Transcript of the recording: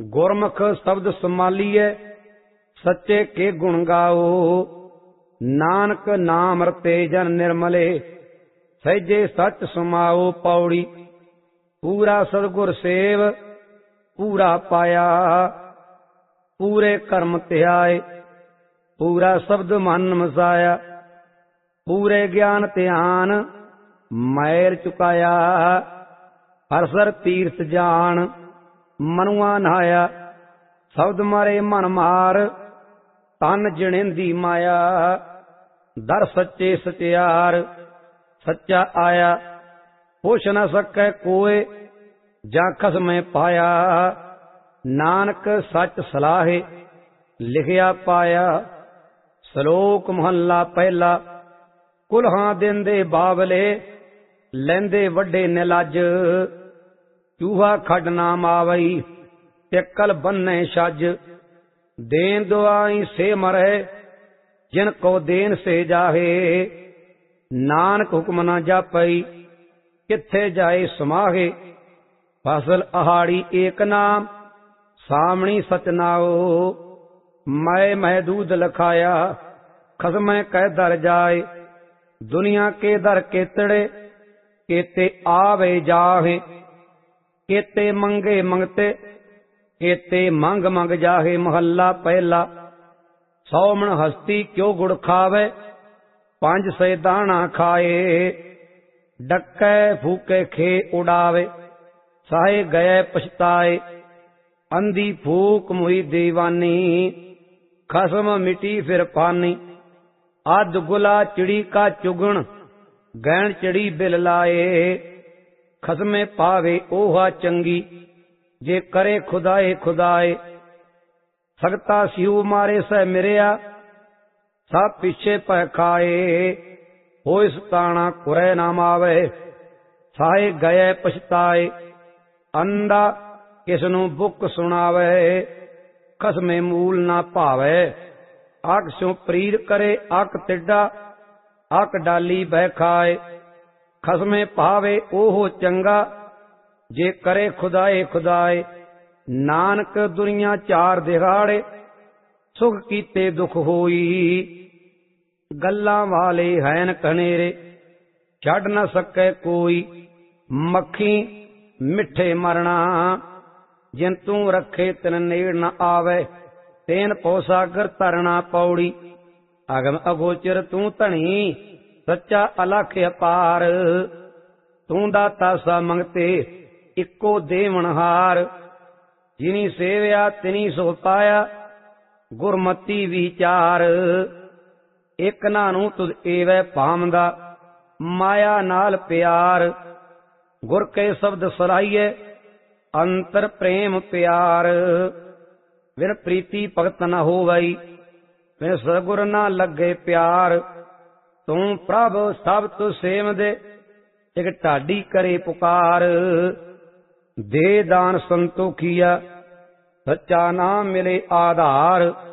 गुरमुख शब्द संभालिए सच्चे के गुण गाओ। नानक नाम रते जन निर्मले सहजे सच समाओ। पौड़ी पूरा सतगुर सेव पूरा पाया पूरे कर्म त्याए। पूरा शब्द मन मसाया पूरे ज्ञान ध्यान मैल चुकाया। हरसर तीर्थ जान मनुआ नहाया। शब्द मारे मन मार तन जनेंदी माया। दर सच्चे सचियार सच्चा आया। पुछ न सकै कोय जा खसमें पाया। नानक सच सलाहे लिखिया पाया। श्लोक महला पहला। कुल्हां देंदे बावले लैंदे वड्डे निलज। चूहा खड ना मावई टिकल बन्ने छज। देन दुआई से मरे जिनको देन से जाहे। नानक हुक्म न जापई किथे जाए समाहे। फसल आहाड़ी एक नाम सामणी सचनाओ। मैं दूध लखाया खसमें कह दर जाए। दुनिया के दर केतड़े केते आवे जाहे। केते मंगे मंगते केते मंग मंग जाहे। महला पहला। 100 मन हस्ती क्यों गुड़ खावे 500 दाना खाए। डकै फूके खे उड़ावे साहे गए पछताए। अंधी फूक मुई दीवानी खसम मिटी फिर पानी। अध गुला चिड़ी का चुगण गैण चिड़ी बिल लाए। खसमे पावे ओहा चंगी जे करे खुदाए खुदाए। सगता सिऊ मारे सह मिरिया सब पीछे पह खाए। होय सताना कुरै नाम आवे साहे गए पछताए। अंधा किसनू बुक सुनावे खसमे मूल ना भावे। अक स्यों प्रीर करे अक तिड्डा अक डाली बह खाए। खसमे पावे ओहो चंगा जे करे खुदाए खुदाए। नानक दुनिया चार दिहाड़े सुख कीते दुख होई। गल्लां वाले हैन कनेरे छड़ न सकै कोई। मक्खी मिठे मरना जिन तू रखे तिन नेड़ न आवे। तेन पौ सागर तरना। पौड़ी अगम अगोचर तू धनी सच्चा अलख अपार। तू दाता सा मंगते इको देवनहार। जिनी सेविया तिनी सो पाया गुरमती विचार। एक नानू तुद एवै पामदा माया नाल प्यार। गुर के शब्द सराइए अंतर प्रेम प्यार। बिन प्रीति भगत न होवई बिन सतगुर न लगे प्यार। तू प्रभ सब तु सेम दे एक ढाडी करे पुकार। दे दान संतोखिया सच्चा नाम मिले आधार।